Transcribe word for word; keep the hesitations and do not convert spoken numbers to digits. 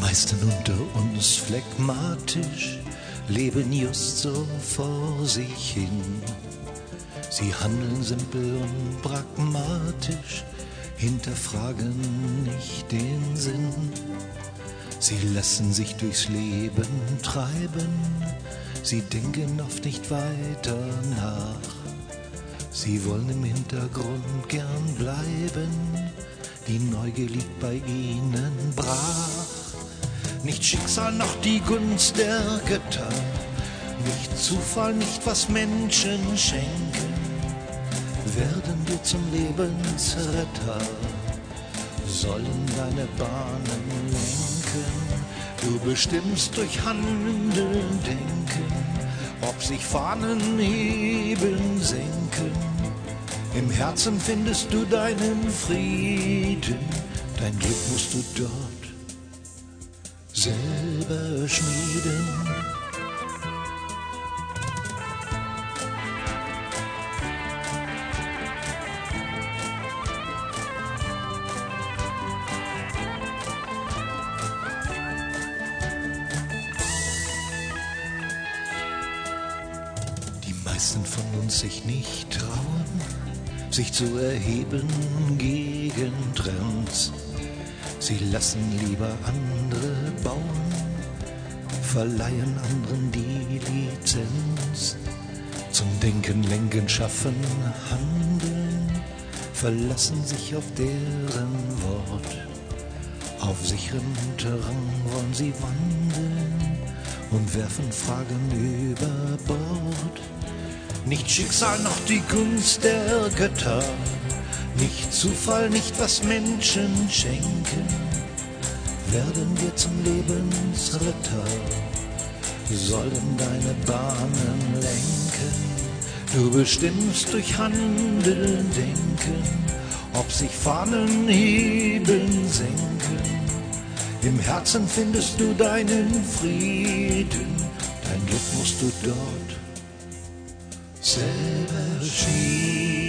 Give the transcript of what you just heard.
meisten unter uns phlegmatisch, leben just so vor sich hin. Sie handeln simpel und pragmatisch, hinterfragen nicht den Sinn. Sie lassen sich durchs Leben treiben, sie denken oft nicht weiter nach. Sie wollen im Hintergrund gern bleiben, die Neugier liegt bei ihnen brach. Nicht Schicksal noch die Gunst der Götter, nicht Zufall, nicht was Menschen schenken, werden wir zum Lebensretter, sollen deine Bahnen lenken. Du bestimmst durch Handeln, Denken, ob sich Fahnen heben, senken. Im Herzen findest du deinen Frieden, dein Glück musst du dort selber schmieden. Die meisten von uns sich nicht trauen, sich zu erheben gegen Trends. Sie lassen lieber andere bauen, verleihen anderen die Lizenz. Zum Denken, Lenken, Schaffen, Handeln, verlassen sich auf deren Wort. Auf sicherem Terrain wollen sie wandeln und werfen Fragen über Bord. Nicht Schicksal noch die Gunst der Götter, nicht Zufall, nicht was Menschen schenken, werden wir zum Lebensretter, sollen deine Bahnen lenken. Du bestimmst durch Handeln, Denken, ob sich Fahnen heben, senken. Im Herzen findest du deinen Frieden, dein Glück musst du dort selber schieben.